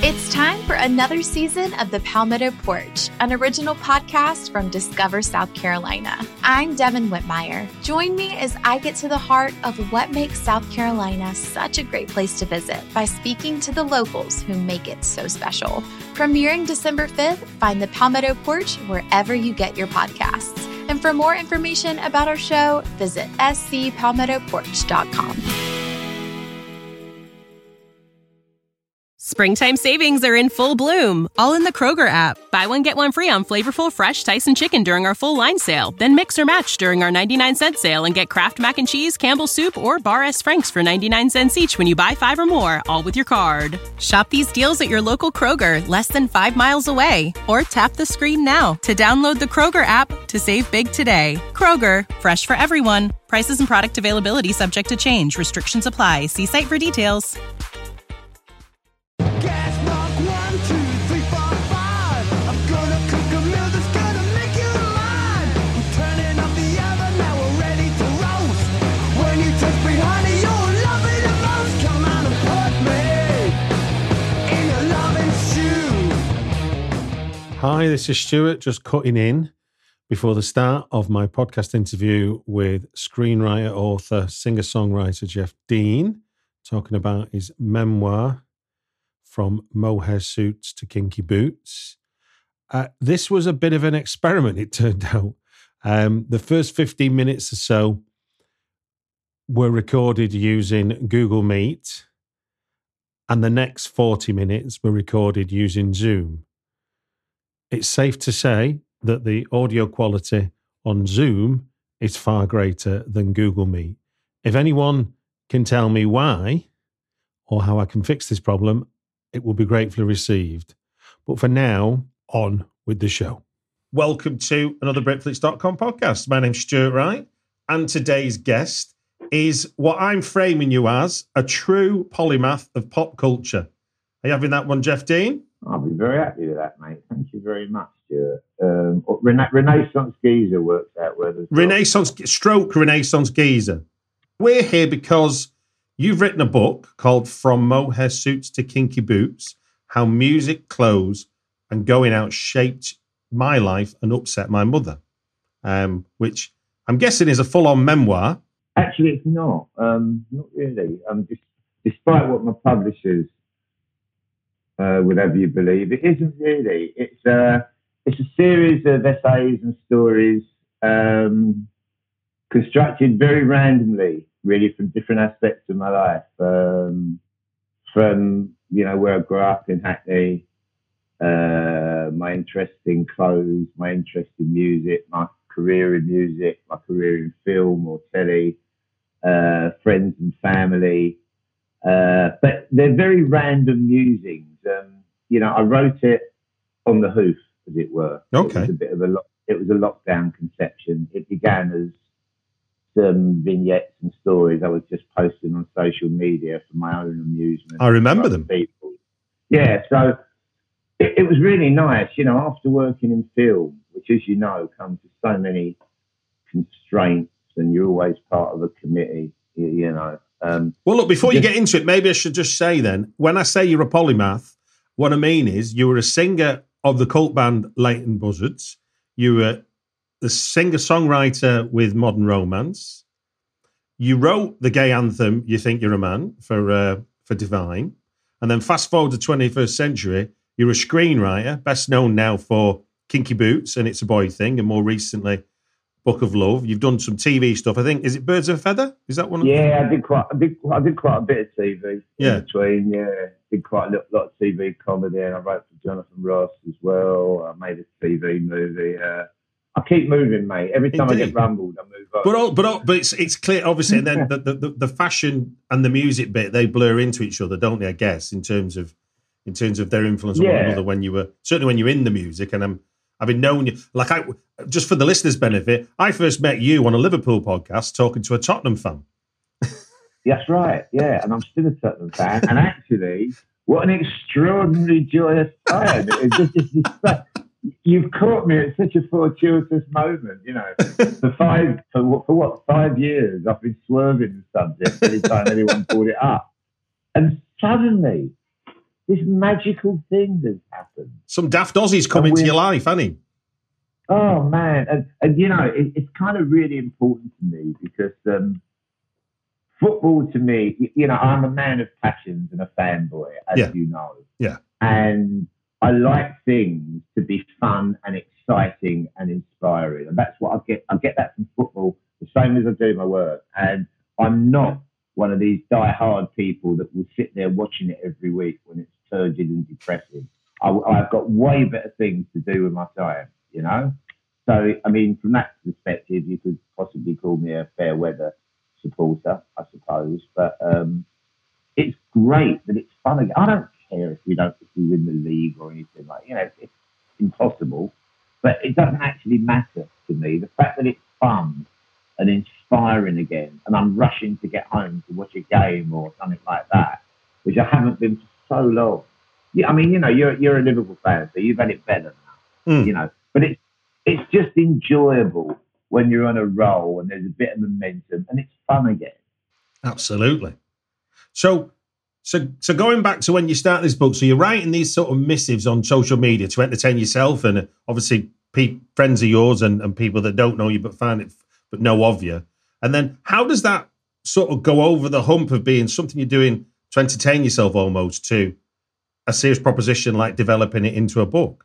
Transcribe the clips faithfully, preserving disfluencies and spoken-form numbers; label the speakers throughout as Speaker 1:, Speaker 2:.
Speaker 1: It's time for another season of The Palmetto Porch, an original podcast from Discover South Carolina. I'm Devin Whitmire. Join me as I get to the heart of what makes South Carolina such a great place to visit by speaking to the locals who make it so special. Premiering December fifth, find The Palmetto Porch wherever you get your podcasts. And for more information about our show, visit s c palmetto porch dot com.
Speaker 2: Springtime savings are in full bloom, all in the Kroger app. Buy one, get one free on flavorful fresh Tyson chicken during our full line sale. Then mix or match during our ninety-nine cent sale and get Kraft Mac and Cheese, Campbell's Soup, or Bar S. Frank's for ninety-nine cents each when you buy five or more, all with your card. Shop these deals at your local Kroger, less than five miles away. Or tap the screen now to download the Kroger app to save big today. Kroger, fresh for everyone. Prices and product availability subject to change. Restrictions apply. See site for details.
Speaker 3: Hi, this is Stuart, just cutting in before the start of my podcast interview with screenwriter, author, singer-songwriter Jeff Dean, talking about his memoir, From Mohair Suits to Kinky Boots. Uh, this was a bit of an experiment, it turned out. Um, the first fifteen minutes or so were recorded using Google Meet, and the next forty minutes were recorded using Zoom. It's safe to say that the audio quality on Zoom is far greater than Google Meet. If anyone can tell me why or how I can fix this problem, it will be gratefully received. But for now, on with the show. Welcome to another Britflix dot com podcast. My name's Stuart Wright, and today's guest is what I'm framing you as, a true polymath of pop culture. Are you having that one, Jeff Dean?
Speaker 4: I'll be very happy with that, mate. Thank you very much, Stuart. Um, Rena- Renaissance Geezer works out with us.
Speaker 3: Renaissance, stroke Renaissance Geezer. We're here because you've written a book called From Mohair Suits to Kinky Boots, How Music, Clothes, and Going Out Shaped My Life and Upset My Mother, um, which I'm guessing is a full-on memoir.
Speaker 4: Actually, it's not. Um, not really. Um, just, despite what my publishers Uh, would have you believe, it isn't really. It's a it's a series of essays and stories um, constructed very randomly, really, from different aspects of my life. Um, from you know where I grew up in Hackney, uh, my interest in clothes, my interest in music, my career in music, my career in film or telly, uh, friends and family. Uh, but they're very random musings. Um, you know, I wrote it on the hoof, as it were.
Speaker 3: Okay.
Speaker 4: It was a bit of a lo- it was a lockdown conception. It began as some vignettes and stories I was just posting on social media for my own amusement.
Speaker 3: I remember them.
Speaker 4: People. Yeah, so it, it was really nice. You know, after working in film, which, as you know, comes with so many constraints, and you're always part of a committee. You, you know. Um,
Speaker 3: well, look, before you get into it, maybe I should just say then, when I say you're a polymath, what I mean is you were a singer of the cult band Leighton Buzzards. You were the singer-songwriter with Modern Romance. You wrote the gay anthem, You Think You're a Man, for uh, for Divine. And then fast forward to twenty-first century, you're a screenwriter, best known now for Kinky Boots and It's a Boy Thing, and more recently, Book of Love. You've done some T V stuff. I think, is it Birds of a Feather? Is that one? Of
Speaker 4: yeah, I did quite. I did. I did quite a bit of T V in
Speaker 3: yeah.
Speaker 4: between. Yeah, did quite a lot, lot of T V comedy, and I wrote for Jonathan Ross as well. I made a T V movie. Uh, I keep moving, mate. Every time Indeed. I get rumbled, I move on.
Speaker 3: But all, but all, but it's it's clear, obviously. And then the, the the fashion and the music bit, they blur into each other, don't they? I guess in terms of in terms of their influence on
Speaker 4: yeah.
Speaker 3: one another when you were certainly when you're in the music, and I'm. Having known you, like I, just for the listeners' benefit, I first met you on a Liverpool podcast talking to a Tottenham fan.
Speaker 4: That's right, yeah, and I'm still a Tottenham fan. And actually, what an extraordinary joyous time! It's just, it's just, you've caught me at such a fortuitous moment. You know, for five, for what, for what five years, I've been swerving the subject every time anyone brought it up, and suddenly, this magical thing that's happened.
Speaker 3: Some daft Aussies come into your life, hasn't he?
Speaker 4: Oh, man. And, and you know, it, it's kind of really important to me because um, football to me, you know, I'm a man of passions and a fanboy, as
Speaker 3: yeah.
Speaker 4: you know.
Speaker 3: Yeah.
Speaker 4: And I like things to be fun and exciting and inspiring. And that's what I get. I get that from football, the same as I do my work. And I'm not one of these die-hard people that will sit there watching it every week when it's turgid and depressing. I, I've got way better things to do with my time, you know? So, I mean, from that perspective, you could possibly call me a fair weather supporter, I suppose. But um, it's great that it's fun again. I don't care if we don't if we win the league or anything like, you know, it's impossible. But it doesn't actually matter to me. The fact that it's fun and inspiring again, and I'm rushing to get home to watch a game or something like that, which I haven't been for so long. Yeah, I mean, you know, you're you're a Liverpool fan, so you've had it better now, mm. you know. But it's it's just enjoyable when you're on a roll and there's a bit of momentum and it's fun again.
Speaker 3: Absolutely. So, so, so going back to when you start this book, so you're writing these sort of missives on social media to entertain yourself, and obviously pe- friends of yours and, and people that don't know you but find it. but know of you. And then how does that sort of go over the hump of being something you're doing to entertain yourself almost to a serious proposition like developing it into a book?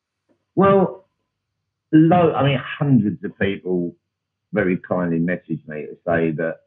Speaker 4: Well, low, I mean, hundreds of people very kindly message me to say that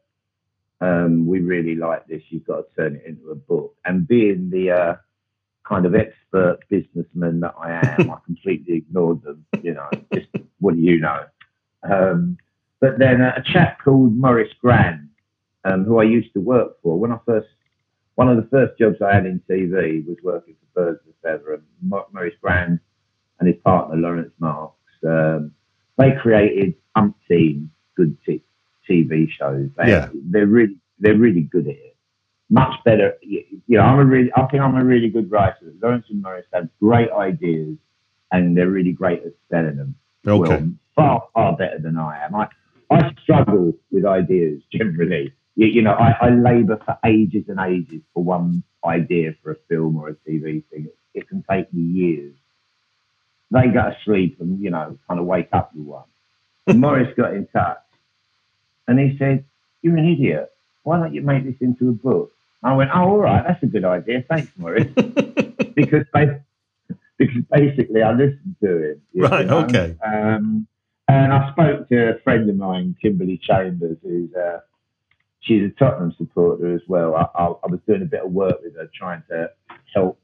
Speaker 4: um, we really like this, you've got to turn it into a book. And being the uh, kind of expert businessman that I am, I completely ignored them, you know, just what do you know? Um, But then a chap called Maurice Grand, um, who I used to work for, when I first, one of the first jobs I had in T V was working for Birds of a Feather, and Maurice Grand and his partner Lawrence Marks, um, they created umpteen good t- TV shows. They,
Speaker 3: yeah.
Speaker 4: they're really, they're really good at it. Much better, you know. I'm a really, I think I'm a really good writer. Lawrence and Maurice have great ideas, and they're really great at selling them.
Speaker 3: Okay.
Speaker 4: Well, far, far better than I am. I, I struggle with ideas generally. You, you know, I, I labour for ages and ages for one idea for a film or a T V thing. It, it can take me years. They go to sleep and, you know, kind of wake up with one. And Maurice got in touch and he said, "You're an idiot. Why don't you make this into a book?" I went, "Oh, all right, that's a good idea. Thanks, Maurice." because, they, because basically I listened to him.
Speaker 3: Right,
Speaker 4: know?
Speaker 3: okay.
Speaker 4: Um, And I spoke to a friend of mine, Kimberly Chambers, who's uh, she's a Tottenham supporter as well. I, I, I was doing a bit of work with her, trying to help.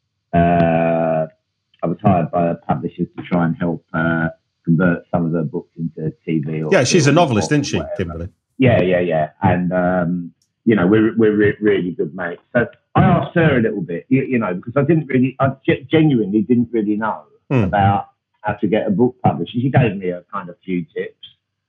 Speaker 4: Uh, I was hired by her publishers to try and help uh, convert some of her books into T V. Or
Speaker 3: yeah, she's a novelist,
Speaker 4: or,
Speaker 3: isn't she,
Speaker 4: whatever.
Speaker 3: Kimberly?
Speaker 4: Yeah, yeah, yeah. And um, you know, we're we're re- really good mates. So I asked her a little bit, you, you know, because I didn't really, I g- genuinely didn't really know hmm. about how to get a book published. She gave me a kind of few tips.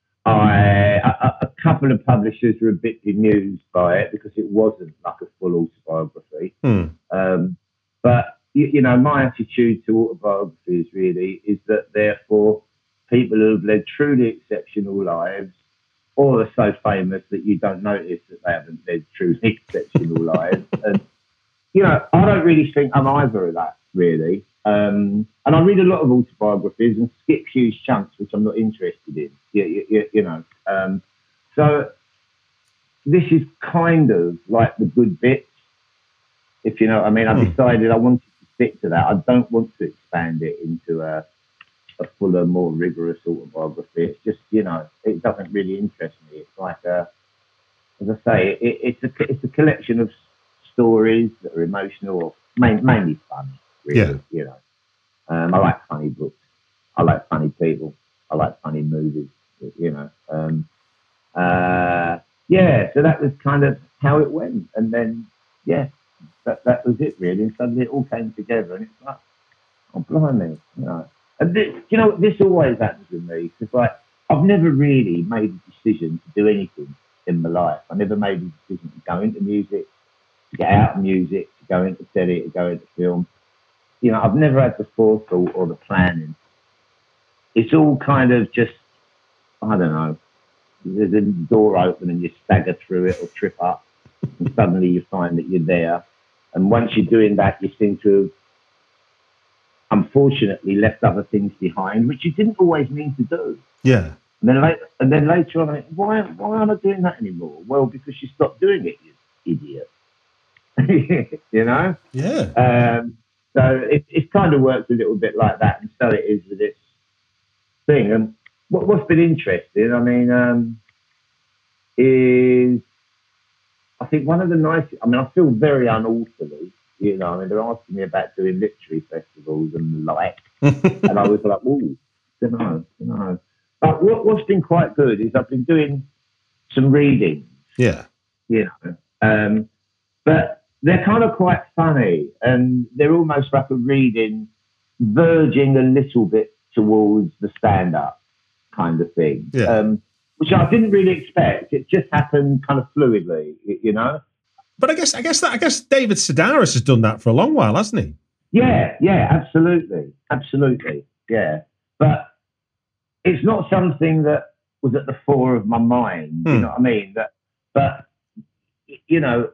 Speaker 4: I, a, a couple of publishers were a bit bemused by it because it wasn't like a full autobiography.
Speaker 3: Hmm.
Speaker 4: Um, but, you, you know, my attitude to autobiographies really is that they're for people who have led truly exceptional lives or are so famous that you don't notice that they haven't led truly exceptional lives. And, you know, I don't really think I'm either of that, really. Um, and I read a lot of autobiographies and skip huge chunks, which I'm not interested in, you, you, you know. Um, so this is kind of like the good bits, if you know what I mean. I
Speaker 3: Hmm.
Speaker 4: decided I wanted to stick to that. I don't want to expand it into a, a fuller, more rigorous autobiography. It's just, you know, it doesn't really interest me. It's like, a, as I say, it, it's, a, it's a collection of stories that are emotional or main, mainly funny. Really,
Speaker 3: yeah.
Speaker 4: You know, um, I like funny books. I like funny people. I like funny movies. You know, um, uh, yeah. So that was kind of how it went, and then yeah, that that was it really. And suddenly it all came together, and it's like, oh blimey, you know. And this, you know, this always happens with me because like I've never really made a decision to do anything in my life. I never made a decision to go into music, to get out of music, to go into telly, to go into film. You know, I've never had the forethought or the planning. It's all kind of just, I don't know, there's a door open and you stagger through it or trip up and suddenly you find that you're there. And once you're doing that, you seem to have, unfortunately, left other things behind, which you didn't always mean to do.
Speaker 3: Yeah.
Speaker 4: And then, later, and then later on, I went, why, why aren't I doing that anymore? Well, because you stopped doing it, you idiot. You know?
Speaker 3: Yeah.
Speaker 4: Um, so it, it kind of works a little bit like that, and so it is with this thing. And what, what's been interesting, I mean, um, is I think one of the nicest, I mean, I feel very unauthorized, you know, I mean, they're asking me about doing literary festivals and the like, and I was like, oh, don't know, don't know. But what, what's been quite good is I've been doing some readings.
Speaker 3: Yeah.
Speaker 4: You know, um, but they're kind of quite funny, and they're almost like a reading verging a little bit towards the stand-up kind of thing,
Speaker 3: yeah.
Speaker 4: um, which I didn't really expect. It just happened kind of fluidly, you know.
Speaker 3: But I guess, I guess that, I guess David Sedaris has done that for a long while, hasn't he?
Speaker 4: Yeah, yeah, absolutely, absolutely, yeah. But it's not something that was at the fore of my mind.
Speaker 3: Hmm.
Speaker 4: You know what I mean? That, but you know,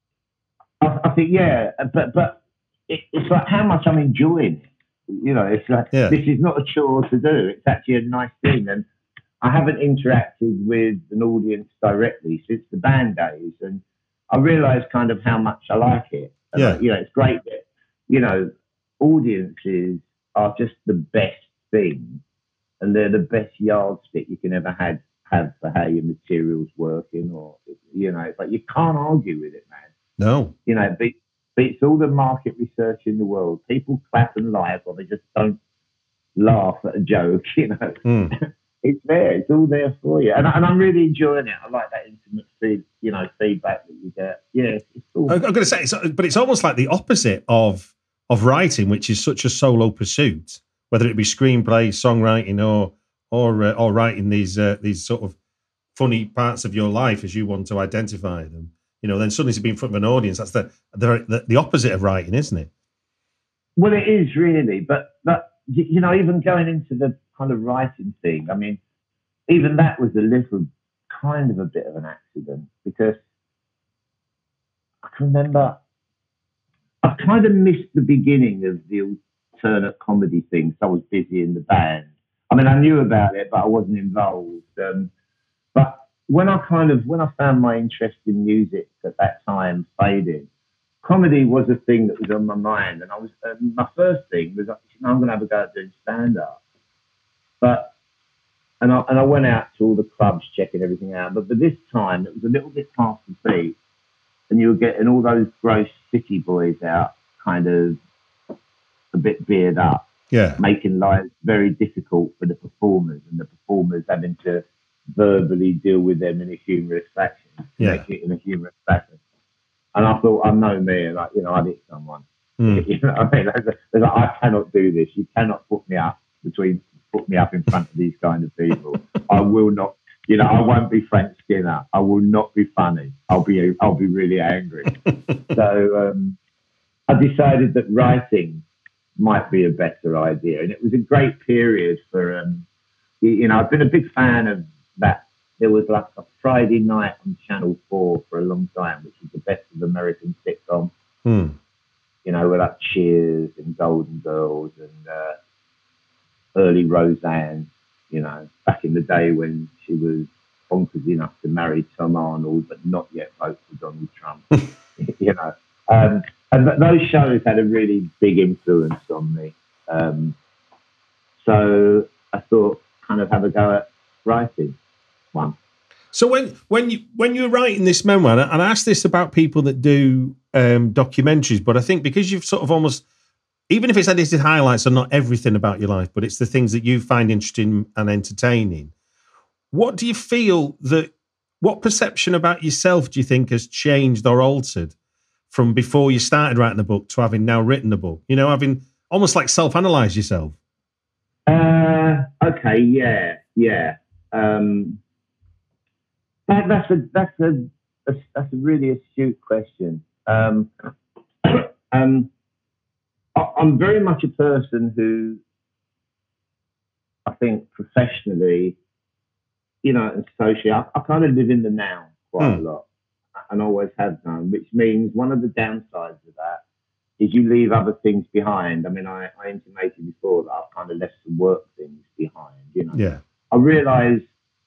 Speaker 4: I, I think yeah, but but it, it's like how much I'm enjoying it. You know, it's like
Speaker 3: yeah.
Speaker 4: this is not a chore to do. It's actually a nice thing, and I haven't interacted with an audience directly since the band days, and I realised kind of how much I like it. And
Speaker 3: yeah,
Speaker 4: I, you know, it's great that you know audiences are just the best thing. And they're the best yardstick you can ever have, have for how your material's working, or, you know, it's like you can't argue with it, man.
Speaker 3: No.
Speaker 4: You know, it beats, beats all the market research in the world. People clap and laugh, or they just don't laugh at a joke, you know.
Speaker 3: Mm.
Speaker 4: It's there. It's all there for you. And, and I'm really enjoying it. I like that intimate feed, you know, feedback that you get. Yeah, it's cool.
Speaker 3: I'm going to say, it's, but it's almost like the opposite of of writing, which is such a solo pursuit. Whether it be screenplay, songwriting, or or uh, or writing these uh, these sort of funny parts of your life as you want to identify them, you know, then suddenly to be in front of an audience, that's the the, the opposite of writing, isn't it?
Speaker 4: Well, it is really, but but you know, even going into the kind of writing thing, I mean, even that was a little kind of a bit of an accident, because I can remember I kind of missed the beginning of the alternate comedy thing, so I was busy in the band. I mean, I knew about it, but I wasn't involved. Um, but when I kind of, when I found my interest in music at that time fading, comedy was a thing that was on my mind. And I was, uh, my first thing was, you know, I'm going to have a go at doing stand-up. But, and I, and I went out to all the clubs checking everything out. But by this time, it was a little bit past the beat. And you were getting all those gross city boys out, kind of, a bit beard up,
Speaker 3: yeah,
Speaker 4: making life very difficult for the performers, and the performers having to verbally deal with them in a humorous fashion,
Speaker 3: yeah.
Speaker 4: make it in a humorous fashion. And I thought, I know me, like, you know, I'd hit someone.
Speaker 3: Mm.
Speaker 4: You know what I mean? Like, like, I cannot do this. You cannot put me up between, put me up in front of these kind of people. I will not, you know, I won't be Frank Skinner. I will not be funny. I'll be, I'll be really angry. So um, I decided that writing might be a better idea. And it was a great period for, um, you know, I've been a big fan of that. There was like a Friday night on Channel four for a long time, which was the best of American sitcom.
Speaker 3: Mm.
Speaker 4: You know, with like Cheers and Golden Girls and uh, early Roseanne, you know, back in the day when she was bonkers enough to marry Tom Arnold, but not yet vote for Donald Trump, you know. Um, and th- those shows had a really big influence on me. Um, so I thought, kind of have a go at writing one.
Speaker 3: So when when you when you were writing this memoir, and I asked this about people that do um, documentaries, but I think because you've sort of almost, even if it's edited highlights are not everything about your life, but it's the things that you find interesting and entertaining. What do you feel that, what perception about yourself do you think has changed or altered from before you started writing the book to having now written the book? You know, having almost like self-analyze yourself.
Speaker 4: Uh, okay, yeah, yeah. Um, that, that's a that's a, a that's a really astute question. Um, um, I, I'm very much a person who, I think, professionally, you know, and socially, I, I kind of live in the now quite hmm. a lot. and always have done, which means one of the downsides of that is you leave other things behind. I mean, I, I intimated before that I've kind of left some work things behind, you know.
Speaker 3: Yeah.
Speaker 4: I realise,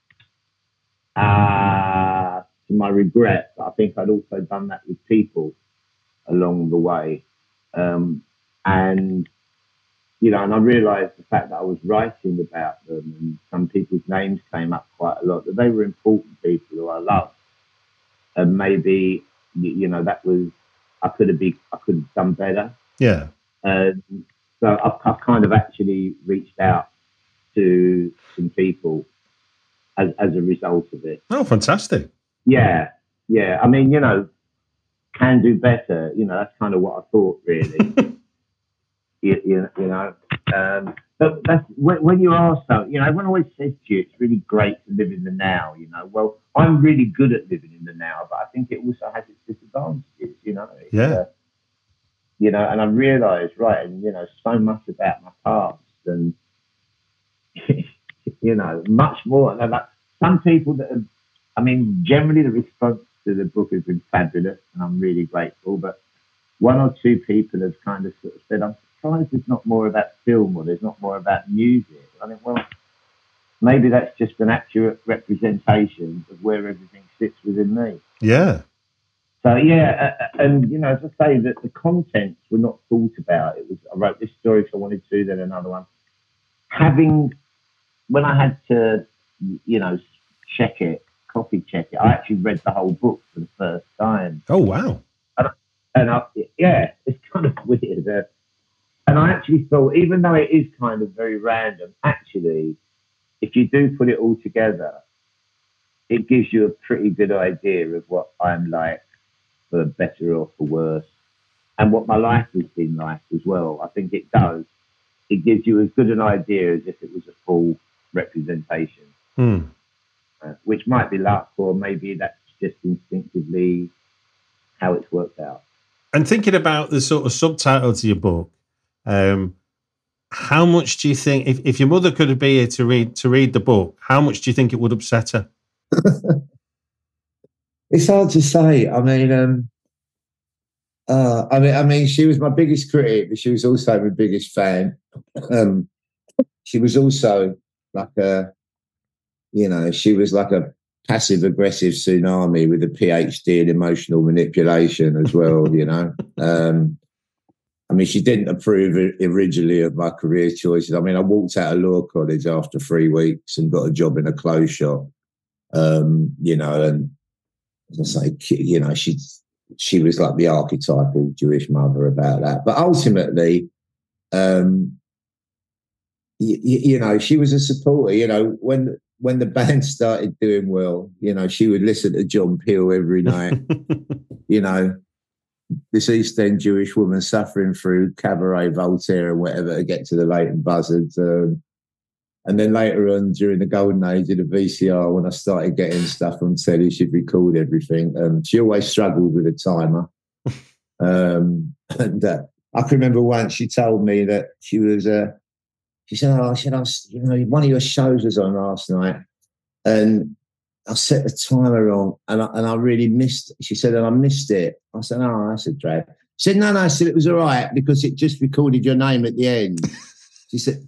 Speaker 4: uh, to my regret, that I think I'd also done that with people along the way. Um, and, you know, and I realised the fact that I was writing about them and some people's names came up quite a lot, that they were important people who I loved. And maybe, you know, that was, I could have been, I could have done better.
Speaker 3: Yeah.
Speaker 4: Um, so I've, I've kind of actually reached out to some people as, as a result of it.
Speaker 3: Oh, fantastic.
Speaker 4: Yeah. Yeah. I mean, you know, can do better. You know, that's kind of what I thought, really. you, you, you know, um, but that's when, when you are so, you know, everyone always says to you, it's really great to live in the now, you know. Well, I'm really good at living in the now, but I think it also has its disadvantages, you know. It's,
Speaker 3: yeah.
Speaker 4: Uh, you know, and I realised, right, and, you know, so much about my past and, you know, much more. And like some people that have, I mean, generally the response to the book has been fabulous and I'm really grateful, but one or two people have kind of sort of said, I'm surprised there's not more about film or there's not more about music. I think, well, maybe that's just an accurate representation of where everything sits within me.
Speaker 3: Yeah.
Speaker 4: So, yeah, uh, and, you know, as I say, that the contents were not thought about. It was, I wrote this story if I wanted to, then another one. Having, when I had to, you know, check it, copy check it, I actually read the whole book for the first time.
Speaker 3: Oh, wow.
Speaker 4: And, I, and I, yeah, it's kind of weird. Uh, and I actually thought, even though it is kind of very random, actually, if you do put it all together, it gives you a pretty good idea of what I'm like, for better or for worse, and what my life has been like as well. I think it does. It gives you as good an idea as if it was a full representation,
Speaker 3: hmm.
Speaker 4: uh, which might be luck, or maybe that's just instinctively how it's worked out.
Speaker 3: And thinking about the sort of subtitle to your book, um, how much do you think, if, if your mother could be here to read to read the book, how much do you think it would upset her?
Speaker 5: It's hard to say. I mean, um, uh, I mean, I mean, she was my biggest critic, but she was also my biggest fan. Um, she was also like a, you know, she was like a passive aggressive tsunami with a PhD in emotional manipulation as well. You know, um, I mean, she didn't approve originally of my career choices. I mean, I walked out of law college after three weeks and got a job in a clothes shop. Um, you know, and as I say, you know, she she was like the archetypal Jewish mother about that. But ultimately, um, you, you know, she was a supporter. You know, when when the band started doing well, you know, she would listen to John Peel every night. You know, this East End Jewish woman suffering through Cabaret, Voltaire, and whatever to get to the Leighton Buzzards. Um, And then later on, during the golden age of the V C R, when I started getting stuff on telly, she'd record everything. Um, she always struggled with a timer. Um, and uh, I can remember once she told me that she was, uh, she said, oh, I said, I was, you know, one of your shows was on last night. And I set the timer on and I, and I really missed it. She said, and I missed it. I said, oh, that's a drag. She said, no, no, I said, it was all right because it just recorded your name at the end. She said,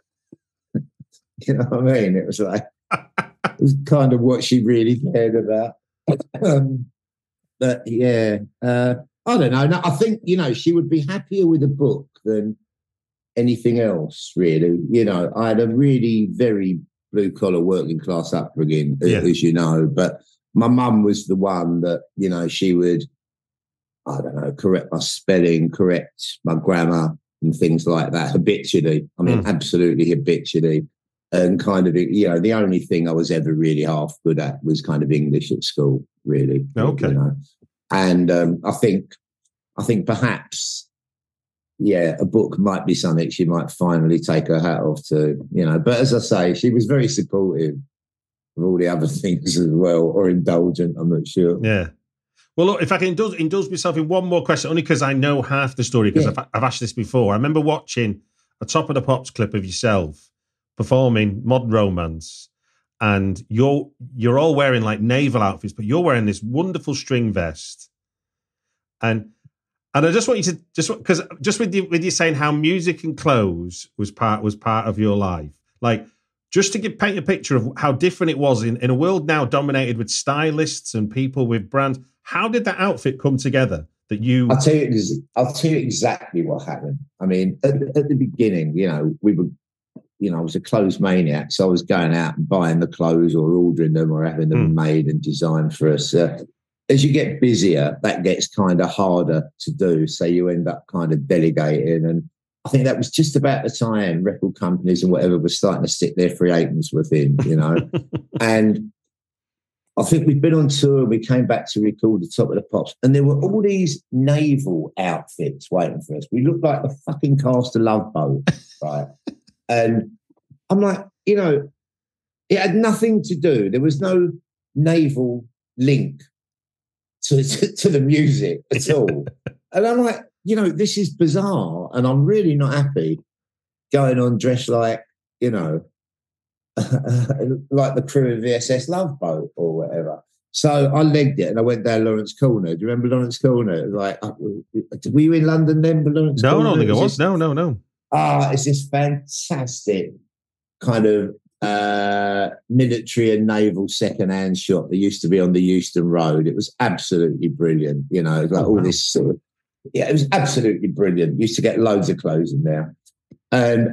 Speaker 5: you know what I mean? It was like, it was kind of what she really cared about. um, but yeah, uh, I don't know. No, I think, you know, she would be happier with a book than anything else, really. You know, I had a really very blue collar working class upbringing, yeah. as you know, but my mum was the one that, you know, she would, I don't know, correct my spelling, correct my grammar and things like that habitually. I mean, mm. absolutely habitually. And kind of, you know, the only thing I was ever really half good at was kind of English at school, really.
Speaker 3: Okay.
Speaker 5: You know? And um, I think, I think perhaps, yeah, a book might be something she might finally take her hat off to, you know. But as I say, she was very supportive of all the other things as well, or indulgent, I'm not sure.
Speaker 3: Yeah. Well, look, if I can indulge, indulge myself in one more question, only because I know half the story, because yeah. I've, I've asked this before. I remember watching a Top of the Pops clip of yourself performing Modern Romance, and you're you're all wearing like naval outfits, but you're wearing this wonderful string vest. And and I just want you to just because just with you with you saying how music and clothes was part was part of your life, like just to give paint a picture of how different it was in, in a world now dominated with stylists and people with brands. How did that outfit come together? That you,
Speaker 5: I'll tell you, I'll tell you exactly what happened. I mean, at, at the beginning, you know, we were, you know, I was a clothes maniac, so I was going out and buying the clothes or ordering them or having them mm. made and designed for us. Uh, as you get busier, that gets kind of harder to do. So you end up kind of delegating. And I think that was just about the time record companies and whatever were starting to stick their free agents within, you know. And I think we'd been on tour and we came back to record the Top of the Pops, and there were all these naval outfits waiting for us. We looked like the fucking cast of Love Boat, right? And I'm like, you know, it had nothing to do. There was no naval link to, to, to the music at all. And I'm like, you know, this is bizarre, and I'm really not happy going on dressed like, you know, like the crew of V S S Love Boat or whatever. So I legged it and I went down Lawrence Corner. Do you remember Lawrence Corner? It was like, uh, were you in London then? Lawrence
Speaker 3: no,
Speaker 5: Corner?
Speaker 3: I don't think it was.
Speaker 5: This,
Speaker 3: no, no, no.
Speaker 5: Ah, it's this fantastic kind of uh, military and naval second-hand shop that used to be on the Euston Road. It was absolutely brilliant. You know, it was like oh, all wow. this sort of, yeah, it was absolutely brilliant. Used to get loads of clothes in there. And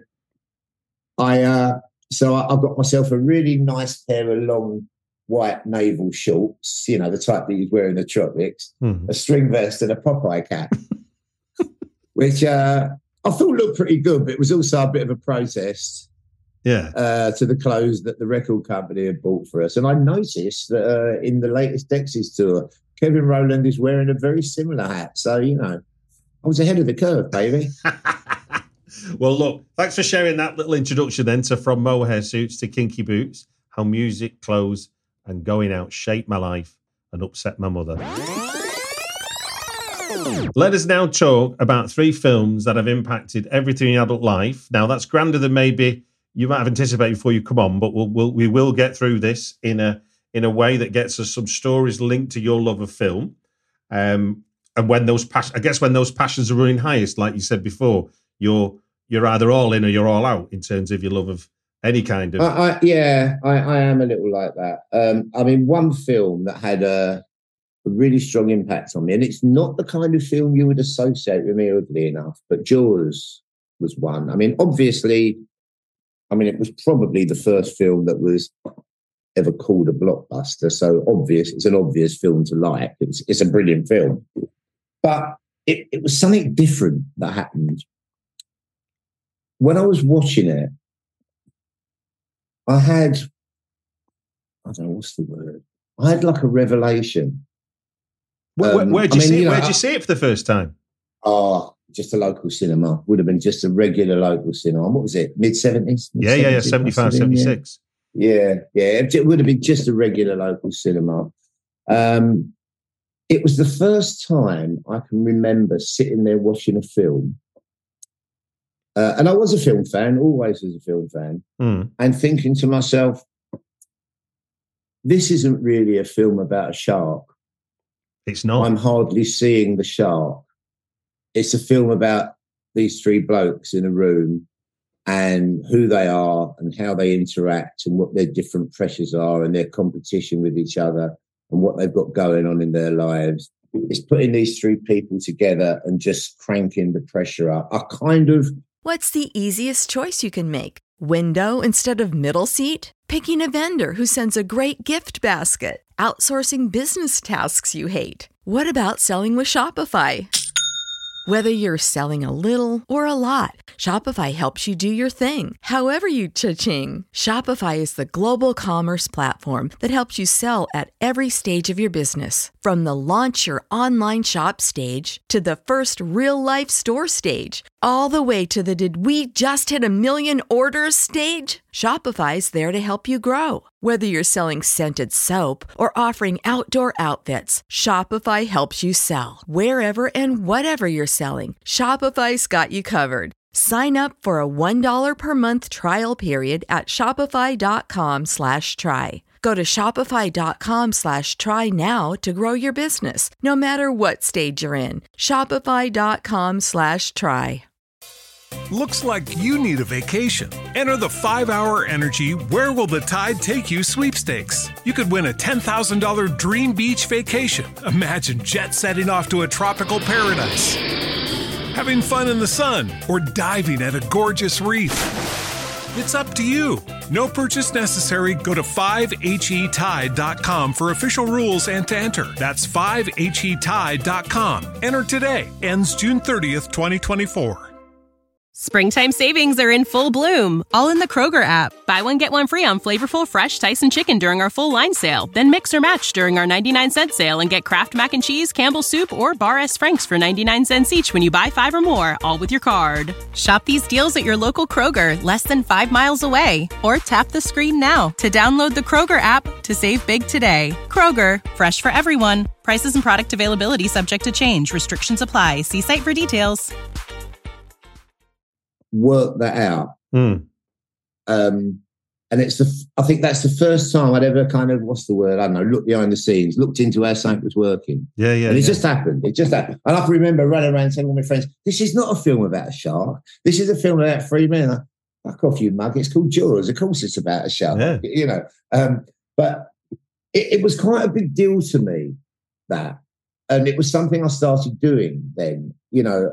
Speaker 5: I, uh, So I, I got myself a really nice pair of long white naval shorts, you know, the type that you'd wear in the tropics, mm-hmm. a string vest and a Popeye cap, which uh, I thought looked pretty good, but it was also a bit of a protest
Speaker 3: yeah,
Speaker 5: uh, to the clothes that the record company had bought for us. And I noticed that uh, in the latest Dexys tour, Kevin Rowland is wearing a very similar hat. So, you know, I was ahead of the curve, baby.
Speaker 3: Well, look, thanks for sharing that little introduction then to From Mohair Suits to Kinky Boots, how music, clothes and going out shaped my life and upset my mother. Let us now talk about three films that have impacted everything in your adult life. Now, that's grander than maybe you might have anticipated before you come on, but we'll, we'll, we will get through this in a in a way that gets us some stories linked to your love of film. Um, and when those pas- I guess when those passions are running highest, like you said before, you're You're either all in or you're all out in terms of your love of any kind of...
Speaker 5: I, I, yeah, I, I am a little like that. Um, I mean, one film that had a, a really strong impact on me, and it's not the kind of film you would associate with me, oddly enough, but Jaws was one. I mean, obviously, I mean, it was probably the first film that was ever called a blockbuster, so obvious. It's an obvious film to like. It's, it's a brilliant film. But it, it was something different that happened. When I was watching it, I had, I don't know, what's the word? I had like a revelation.
Speaker 3: Where, um, where'd you I mean, see it? You know, Where'd you see it for the first time?
Speaker 5: Oh, just a local cinema. Would have been just a regular local cinema. What was it? mid-seventies?
Speaker 3: Yeah, yeah, yeah, seventy-five, seventy-six.
Speaker 5: Yeah, yeah. It would have been just a regular local cinema. Um, it was the first time I can remember sitting there watching a film. Uh, and I was a film fan, always was a film fan, mm. and thinking to myself, this isn't really a film about a shark.
Speaker 3: It's not.
Speaker 5: I'm hardly seeing the shark. It's a film about these three blokes in a room and who they are and how they interact and what their different pressures are and their competition with each other and what they've got going on in their lives. It's putting these three people together and just cranking the pressure up. I kind of...
Speaker 6: What's the easiest choice you can make? Window instead of middle seat? Picking a vendor who sends a great gift basket? Outsourcing business tasks you hate? What about selling with Shopify? Whether you're selling a little or a lot, Shopify helps you do your thing, however you cha-ching. Shopify is the global commerce platform that helps you sell at every stage of your business. From the launch your online shop stage to the first real-life store stage, all the way to the did we just hit a million orders stage. Shopify's there to help you grow. Whether you're selling scented soap or offering outdoor outfits, Shopify helps you sell. Wherever and whatever you're selling, Shopify's got you covered. Sign up for a one dollar per month trial period at shopify.com slash try. Go to shopify.com slash try now to grow your business, no matter what stage you're in. Shopify.com slash try.
Speaker 7: Looks like you need a vacation. Enter the five hour Energy Where Will the Tide Take You sweepstakes. You could win a ten thousand dollars dream beach vacation. Imagine jet setting off to a tropical paradise, having fun in the sun, or diving at a gorgeous reef. It's up to you. No purchase necessary. Go to five H E tide dot com for official rules and to enter. That's five H E tide dot com. Enter today. Ends June thirtieth, twenty twenty-four.
Speaker 2: Springtime savings are in full bloom, all in the Kroger app. Buy one, get one free on flavorful, fresh Tyson chicken during our full line sale. Then mix or match during our ninety-nine cent sale and get Kraft Mac and Cheese, Campbell's Soup, or Bar S. Frank's for ninety-nine cents each when you buy five or more, all with your card. Shop these deals at your local Kroger, less than five miles away. Or tap the screen now to download the Kroger app to save big today. Kroger, fresh for everyone. Prices and product availability subject to change. Restrictions apply. See site for details.
Speaker 5: Work that out.
Speaker 3: Mm.
Speaker 5: Um, and it's the, I think that's the first time I'd ever kind of, what's the word? I don't know, looked behind the scenes, looked into how something was working.
Speaker 3: Yeah, yeah.
Speaker 5: And it
Speaker 3: yeah.
Speaker 5: just happened. It just happened. And I can remember running around saying to my friends, this is not a film about a shark. This is a film about three men. Like, fuck off, you mug. It's called Jaws. Of course it's about a shark.
Speaker 3: Yeah.
Speaker 5: You know, um, but it, it was quite a big deal to me, that. And it was something I started doing then, you know,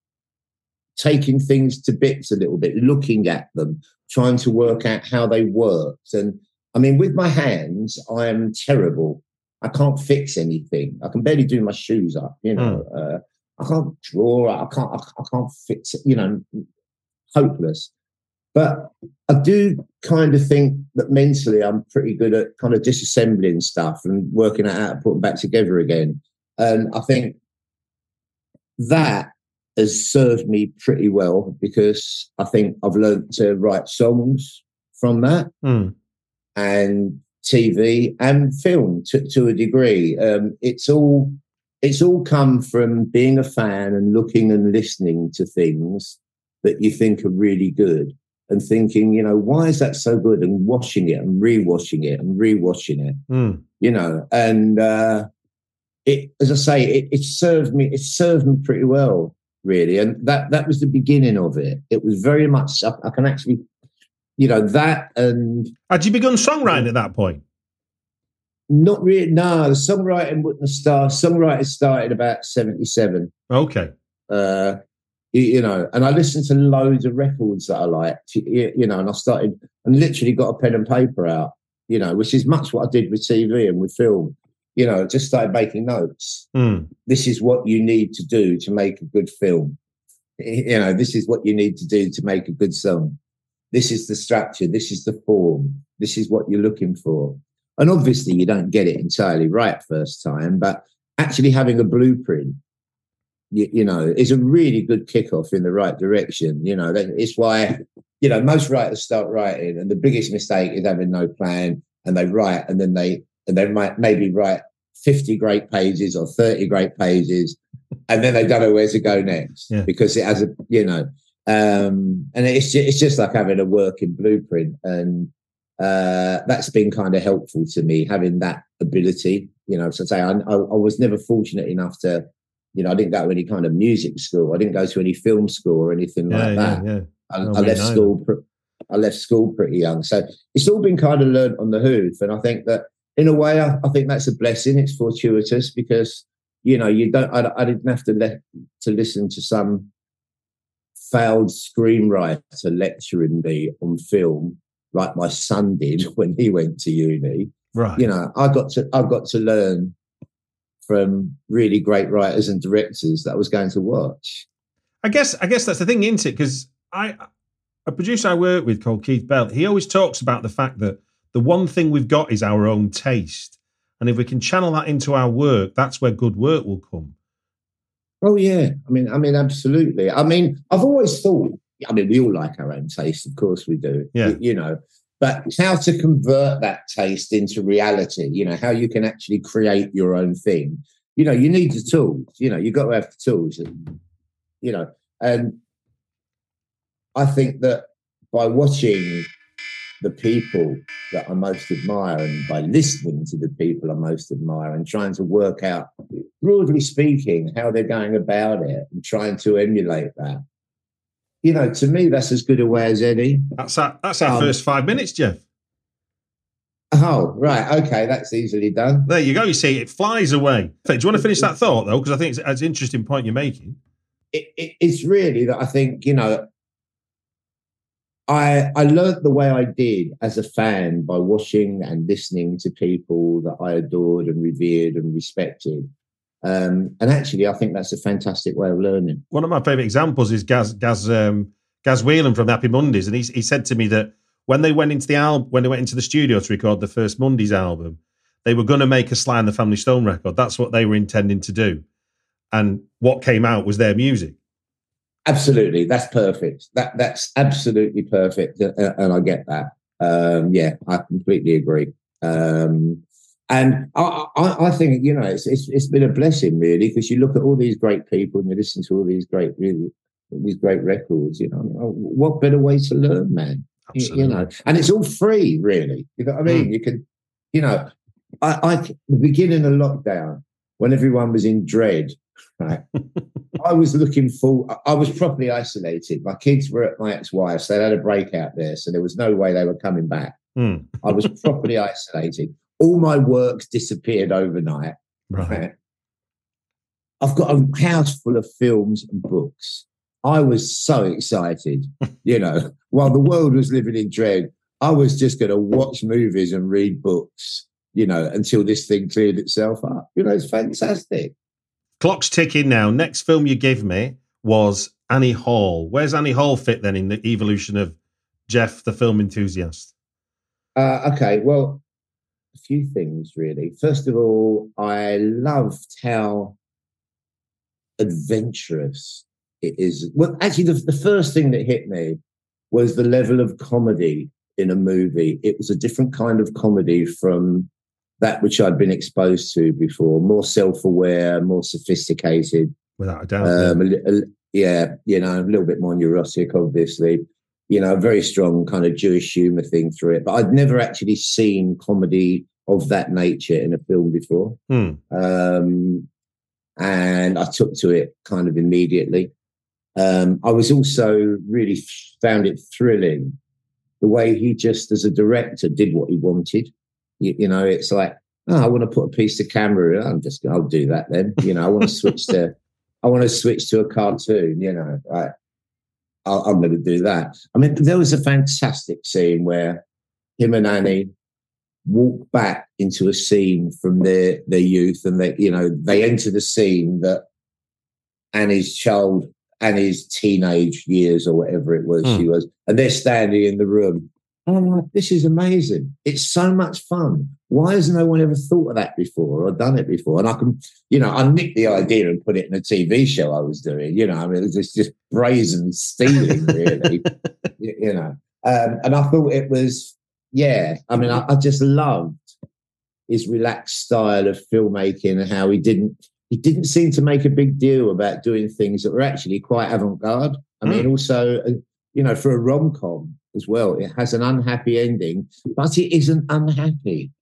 Speaker 5: taking things to bits a little bit, looking at them, trying to work out how they worked. And I mean, with my hands, I am terrible. I can't fix anything. I can barely do my shoes up, you know. Mm. Uh, I can't draw. I can't, I, I can't fix it, you know, hopeless. But I do kind of think that mentally I'm pretty good at kind of disassembling stuff and working it out and putting back together again. And I think that has served me pretty well, because I think I've learned to write songs from that,
Speaker 3: mm.
Speaker 5: and T V and film to, to a degree. Um, it's all it's all come from being a fan and looking and listening to things that you think are really good, and thinking, you know, why is that so good? And watching it and rewatching it and rewatching it,
Speaker 3: mm. you
Speaker 5: know, and uh, it, as I say, it, it served me. It served me pretty well, really. And that that was the beginning of it. It was very much, I, I can actually, you know, that and...
Speaker 3: Had you begun songwriting at that point?
Speaker 5: Not really, no. The songwriting wouldn't have started. Songwriting started about seventy-seven.
Speaker 3: Okay.
Speaker 5: Uh, you, you know, and I listened to loads of records that I liked, you, you know, and I started and literally got a pen and paper out, you know, which is much what I did with T V and with film. You know, just started making notes.
Speaker 3: Mm.
Speaker 5: This is what you need to do to make a good film. You know, this is what you need to do to make a good song. This is the structure. This is the form. This is what you're looking for. And obviously you don't get it entirely right first time, but actually having a blueprint, you, you know, is a really good kickoff in the right direction. You know, it's why, you know, most writers start writing and the biggest mistake is having no plan, and they write and then they, and they might maybe write fifty great pages or thirty great pages, and then they don't know where to go next, yeah. because it has a, you know, um, and it's just, it's just like having a working blueprint. And uh, that's been kind of helpful to me, having that ability, you know. So say I, I, I was never fortunate enough to, you know, I didn't go to any kind of music school. I didn't go to any film school or anything
Speaker 3: yeah,
Speaker 5: like that.
Speaker 3: Yeah, yeah.
Speaker 5: I, I left school. I left school pretty young. So it's all been kind of learned on the hoof. And I think that, in a way, I, I think that's a blessing. It's fortuitous because, you know, you don't. I, I didn't have to let to listen to some failed screenwriter lecturing me on film like my son did when he went to uni.
Speaker 3: Right.
Speaker 5: You know, I got to. I got to learn from really great writers and directors that I was going to watch.
Speaker 3: I guess. I guess that's the thing, isn't it? Because I, a producer I work with called Keith Bell, he always talks about the fact that the one thing we've got is our own taste. And if we can channel that into our work, that's where good work will come.
Speaker 5: Oh, yeah. I mean, I mean, absolutely. I mean, I've always thought, I mean, we all like our own taste. Of course we do.
Speaker 3: Yeah.
Speaker 5: You, you know, but how to convert that taste into reality, you know, how you can actually create your own thing. You know, you need the tools, you know, you've got to have the tools, and, you know, and I think that by watching the people that I most admire and by listening to the people I most admire and trying to work out, broadly speaking, how they're going about it and trying to emulate that, you know, to me, that's as good a way as any.
Speaker 3: That's our, that's our
Speaker 5: Um,
Speaker 3: first five minutes, Jeff.
Speaker 5: Oh, right. Okay, that's easily done.
Speaker 3: There you go. You see, it flies away. Do you want to finish that thought, though? Because I think it's, it's an interesting point you're making.
Speaker 5: It, it, it's really that I think, you know, I I learned the way I did as a fan by watching and listening to people that I adored and revered and respected. Um, and actually, I think that's a fantastic way of learning.
Speaker 3: One of my favourite examples is Gaz Gaz um, Gaz Whelan from the Happy Mondays, and he he said to me that when they went into the album, when they went into the studio to record the first Mondays album, they were going to make a Sly and the Family Stone record. That's what they were intending to do, and what came out was their music.
Speaker 5: Absolutely, that's perfect. That that's absolutely perfect, uh, and I get that. Um, yeah, I completely agree. Um, and I, I, I think you know it's, it's it's been a blessing really, because you look at all these great people and you listen to all these great really these great records. You know, what better way to learn, man?
Speaker 3: Absolutely.
Speaker 5: You know, and it's all free, really. You know what I mean? Mm. You can, you know, I, I the beginning of lockdown when everyone was in dread. Right. I was looking for, I was properly isolated. My kids were at my ex-wife's. They had a breakout there, so there was no way they were coming back.
Speaker 3: Mm.
Speaker 5: I was properly isolated. All my works disappeared overnight.
Speaker 3: Right.
Speaker 5: Right. I've got a house full of films and books. I was so excited, you know, while the world was living in dread, I was just going to watch movies and read books, you know, until this thing cleared itself up. You know, it's fantastic.
Speaker 3: Clock's ticking now. Next film you gave me was Annie Hall. Where's Annie Hall fit then in the evolution of Jeff, the film enthusiast?
Speaker 5: Uh, okay, well, a few things really. First of all, I loved how adventurous it is. Well, actually, the, the first thing that hit me was the level of comedy in a movie. It was a different kind of comedy from that which I'd been exposed to before, more self-aware, more sophisticated.
Speaker 3: Without a doubt.
Speaker 5: Um, yeah. A, a, yeah, you know, a little bit more neurotic, obviously. You know, a very strong kind of Jewish humour thing through it. But I'd never actually seen comedy of that nature in a film before.
Speaker 3: Hmm.
Speaker 5: Um, and I took to it kind of immediately. Um, I was also really found it thrilling, the way he just, as a director, did what he wanted. You, you know, it's like, oh, I want to put a piece of camera in. I'm just, I'll do that then. You know, I want to switch to, I want to switch to a cartoon. You know, I, I'll, I'm going to do that. I mean, there was a fantastic scene where him and Annie walk back into a scene from their their youth, and they, you know, they enter the scene that Annie's child, Annie's teenage years or whatever it was, mm. she was, and they're standing in the room. And I'm like, this is amazing. It's so much fun. Why has no one ever thought of that before or done it before? And I can, you know, I nicked the idea and put it in a T V show I was doing. You know, I mean, it was just, just brazen stealing, really. you, you know, um, and I thought it was, yeah. I mean, I, I just loved his relaxed style of filmmaking and how he didn't, he didn't seem to make a big deal about doing things that were actually quite avant-garde. I mean, mm. also, you know, for a rom-com as well, it has an unhappy ending, but it isn't unhappy.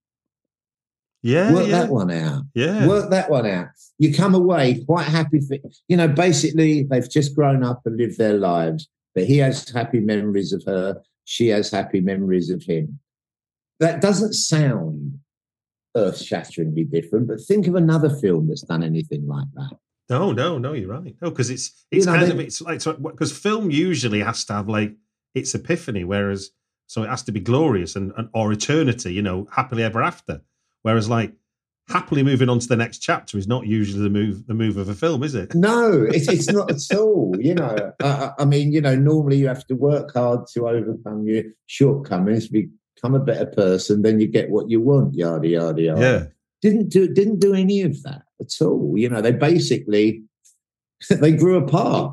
Speaker 3: Yeah,
Speaker 5: Work
Speaker 3: yeah.
Speaker 5: that one out.
Speaker 3: Yeah.
Speaker 5: Work that one out. You come away quite happy. For, you know, basically, they've just grown up and lived their lives, but he has happy memories of her. She has happy memories of him. That doesn't sound earth-shatteringly different, but think of another film that's done anything like that.
Speaker 3: No, no, no, you're right. No, because it's it's you know, kind they, of it's like because film usually has to have like its epiphany, whereas so it has to be glorious and, and or eternity, you know, happily ever after. Whereas like happily moving on to the next chapter is not usually the move the move of a film, is it?
Speaker 5: No, it's it's not at all. You know, I, I mean, you know, normally you have to work hard to overcome your shortcomings, become a better person, then you get what you want. Yada yada yada.
Speaker 3: Yeah.
Speaker 5: Didn't do didn't do any of that at all. You know, they basically they grew apart,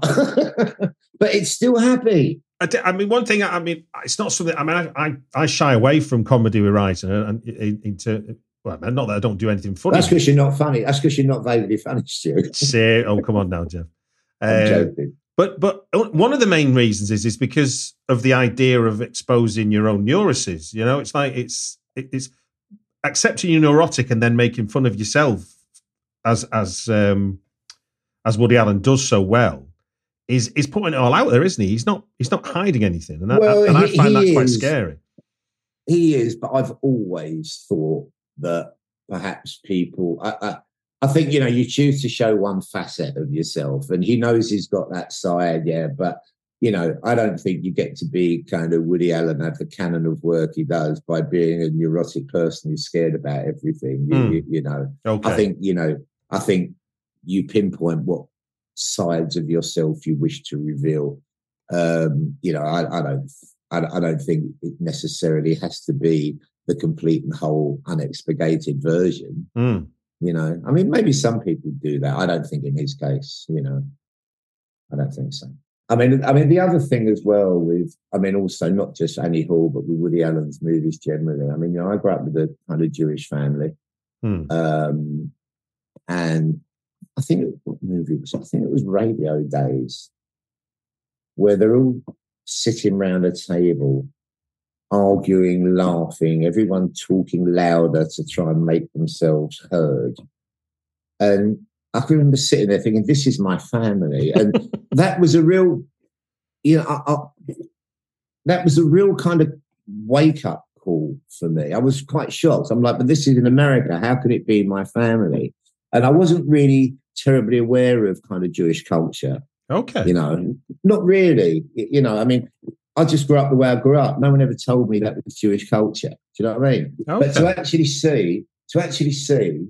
Speaker 5: but it's still happy.
Speaker 3: I, I mean, one thing. I mean, it's not something. I mean, I I, I shy away from comedy with writing and, and into. Well, not that I don't do anything funny.
Speaker 5: That's because you're not funny. That's because you're not vaguely funny, Stuart.
Speaker 3: Say, oh, come on now, Jeff.
Speaker 5: I'm uh, joking.
Speaker 3: But but one of the main reasons is is because of the idea of exposing your own neuroses. You know, it's like it's it's accepting you're neurotic and then making fun of yourself, as as um, as Woody Allen does so well. Is is putting it all out there, isn't he? He's not he's not hiding anything, and,
Speaker 5: well,
Speaker 3: I, and I
Speaker 5: he,
Speaker 3: find
Speaker 5: he
Speaker 3: that
Speaker 5: is,
Speaker 3: quite scary.
Speaker 5: He is, but I've always thought that perhaps people. I, I, I think, you know, you choose to show one facet of yourself, and he knows he's got that side, yeah. But, you know, I don't think you get to be kind of Woody Allen, have the canon of work he does by being a neurotic person who's scared about everything, you,
Speaker 3: mm.
Speaker 5: you, you know.
Speaker 3: Okay.
Speaker 5: I think, you know, I think you pinpoint what sides of yourself you wish to reveal. Um, you know, I, I don't I, I don't think it necessarily has to be the complete and whole unexpurgated version.
Speaker 3: Mm.
Speaker 5: You know, I mean, maybe some people do that. I don't think in his case, you know, I don't think so. I mean, I mean, the other thing as well with, I mean, also not just Annie Hall, but with Woody Allen's movies generally. I mean, you know, I grew up with a kind of Jewish family.
Speaker 3: Hmm.
Speaker 5: Um, and I think, it, what movie was it? I think it was Radio Days, where they're all sitting around a table, arguing, laughing, everyone talking louder to try and make themselves heard. And I can remember sitting there thinking, this is my family. And that was a real, you know, I, I, that was a real kind of wake-up call for me. I was quite shocked. I'm like, but this is in America. How could it be my family? And I wasn't really terribly aware of kind of Jewish culture.
Speaker 3: Okay.
Speaker 5: You know, not really. You know, I mean, I just grew up the way I grew up. No one ever told me that was Jewish culture. Do you know what I mean?
Speaker 3: Okay.
Speaker 5: But to actually see, to actually see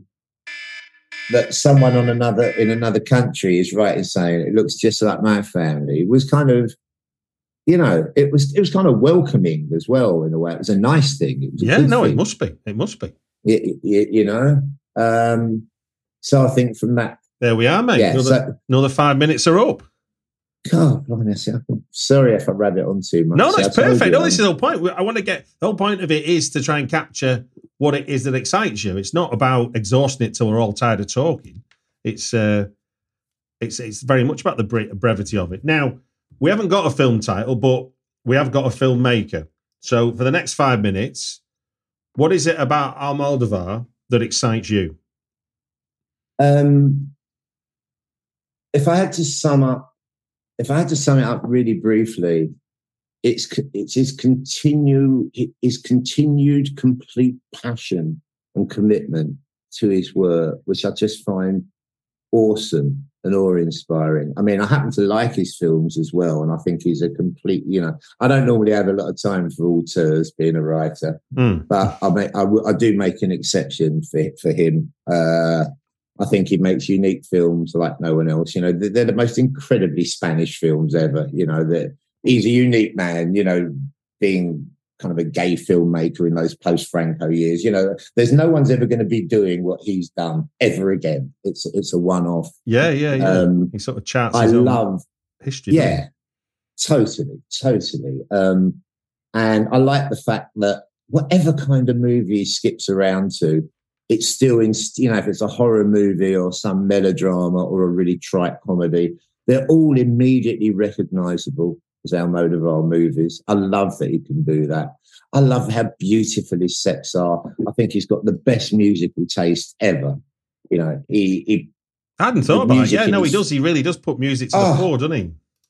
Speaker 5: that someone on another in another country is right in saying it looks just like my family was kind of, you know, it was it was kind of welcoming as well in a way. It was a nice thing. It was a
Speaker 3: yeah,
Speaker 5: good
Speaker 3: no,
Speaker 5: thing.
Speaker 3: it must be. It must be.
Speaker 5: You, you, you know, um, so I think from that.
Speaker 3: There we are, mate.
Speaker 5: Yeah,
Speaker 3: another,
Speaker 5: so,
Speaker 3: another five minutes are up.
Speaker 5: God, honestly, I'm sorry if I rabbit on too much.
Speaker 3: No, that's
Speaker 5: I told
Speaker 3: perfect.
Speaker 5: you,
Speaker 3: No,
Speaker 5: um,
Speaker 3: this is the whole point. I want to get the whole point of it is to try and capture what it is that excites you. It's not about exhausting it till we're all tired of talking. It's uh, it's it's very much about the bre- brevity of it. Now, we haven't got a film title, but we have got a filmmaker. So for the next five minutes, what is it about Almodovar that excites you?
Speaker 5: Um, if I had to sum up, if I had to sum it up really briefly, it's it's his continue his continued complete passion and commitment to his work, which I just find awesome and awe-inspiring. I mean, I happen to like his films as well, and I think he's a complete, you know, I don't normally have a lot of time for auteurs being a writer,
Speaker 3: mm.
Speaker 5: but I, make, I, w- I do make an exception for, for him. Uh, I think he makes unique films like no one else. You know, they're, they're the most incredibly Spanish films ever. You know, that he's a unique man, you know, being kind of a gay filmmaker in those post-Franco years. You know, there's no one's ever going to be doing what he's done ever again. It's it's a one-off.
Speaker 3: Yeah, yeah, yeah.
Speaker 5: Um,
Speaker 3: he sort of charts
Speaker 5: I
Speaker 3: his own
Speaker 5: love
Speaker 3: history.
Speaker 5: Yeah, totally, totally. Um, and I like the fact that whatever kind of movie he skips around to, it's still in, you know, if it's a horror movie or some melodrama or a really trite comedy, they're all immediately recognizable as Almodovar movies. I love that he can do that. I love how beautiful his sets are. I think he's got the best musical taste ever. You know, he. he
Speaker 3: I hadn't thought about it. Yeah, no, he
Speaker 5: his,
Speaker 3: does. He really does put music to
Speaker 5: oh,
Speaker 3: the fore, doesn't he?